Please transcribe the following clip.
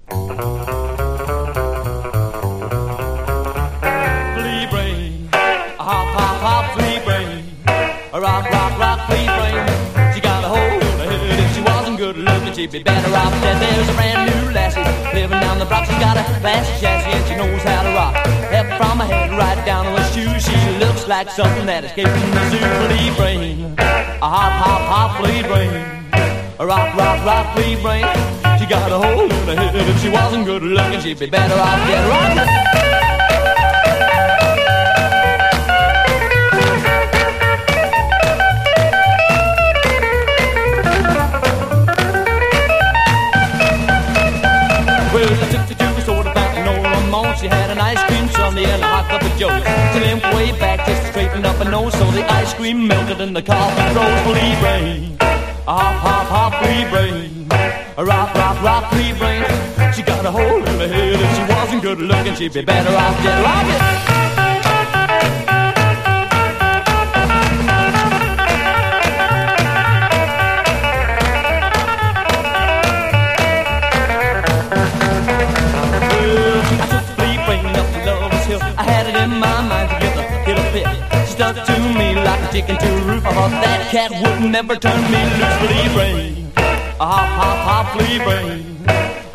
Flea brain, hop, hop, hop, flea brain. Rock, rock, rock, flea brain. She got a hole in her head. If she wasn't good looking, she'd be better off dead. There's a brand new lassie living down the block. She's got a fast chassis and she knows how to rock. Up from her head right down to her shoes. She looks like something that escaped from the zoo. Flea brain, a hop, hop, hop, flea brain. Rock, rock, rock, flea brain. She got a hole in her head. If she wasn't good looking, she'd be better off dead. Rock. Well, I took the juice soda back and old Ramon. She had an ice cream sundae and a hot cup of joe. She limped way back just to straighten up her nose, so the ice cream melted and the coffee froze. Flea brain, hop, hop, hop, flea brain. Rock, rock, rock, flea brain. She got a hole in her head. If she wasn't good looking, she'd be better off dead. Rock it. I had it in my mind to get a fit. She stuck to me like a chicken to a roof. I thought that cat would never turn me loose. Flea brain, a hop, hop, hop, flea brain.